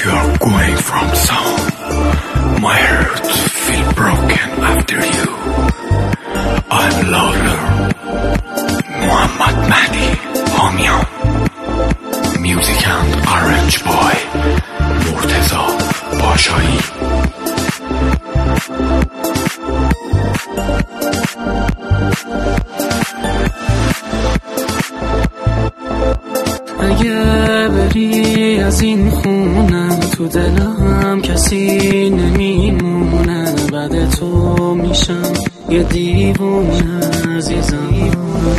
you're going from sound, my heart feel broken after you. I'm louder. Muhammad Mahdi Hamian. Music and arrange by Murteza Bashai. اگه بری از این خونه تو دلم کسی نمیمونه، بعد تو میشم یه دیوونه عزیزم.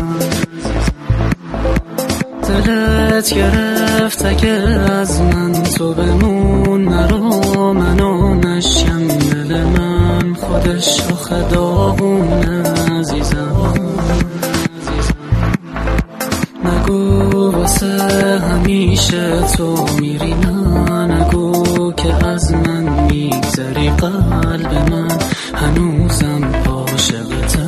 دلت گرفت اگه از من تو بمون، نرو منو نشم، دل من خودش آخه داغونه عزیزم. نگو واسه همیشه تو میری، نه نگو که از من میگذری، قلب من هنوزم عاشقته.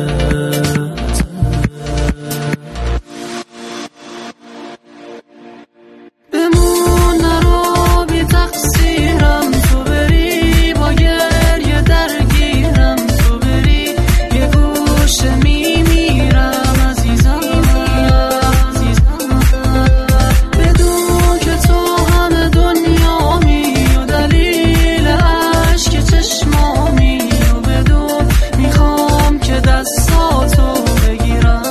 بمون نرو بی تقصیرم، تو بری با گریه درگیرم، تو بری یه گوشه میمیرم عزیزم. بدون که تو همه دنیامی و دلیل عشق چشمامی، و بدون میخوام که دستاتو بگیرم.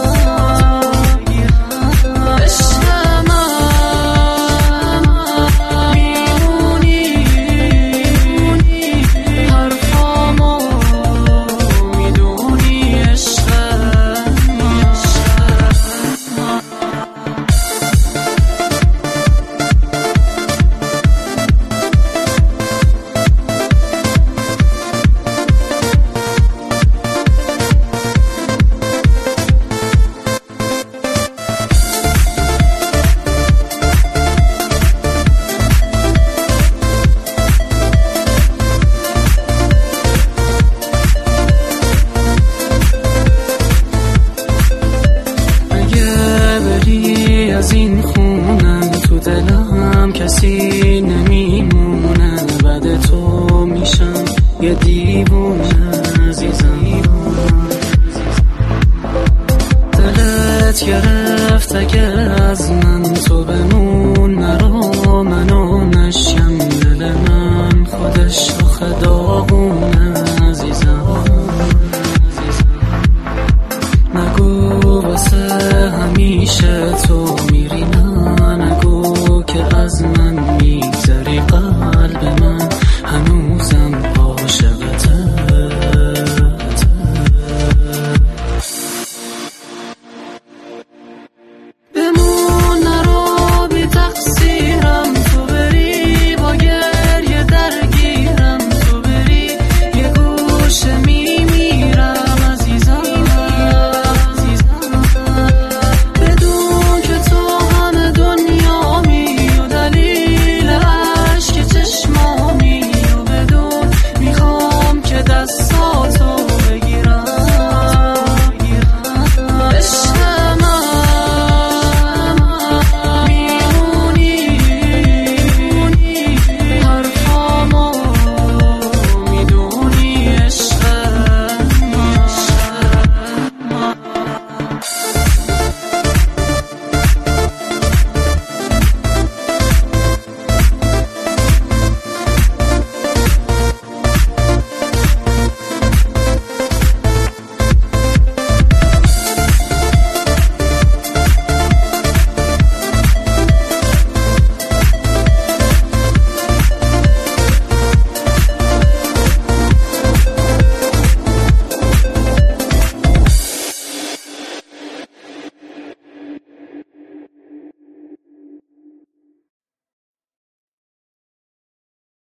از این خونه تو دلم کسی نمیمونه، بعد تو میشم یه دیوونه عزیزم. دلت گرفت اگه از من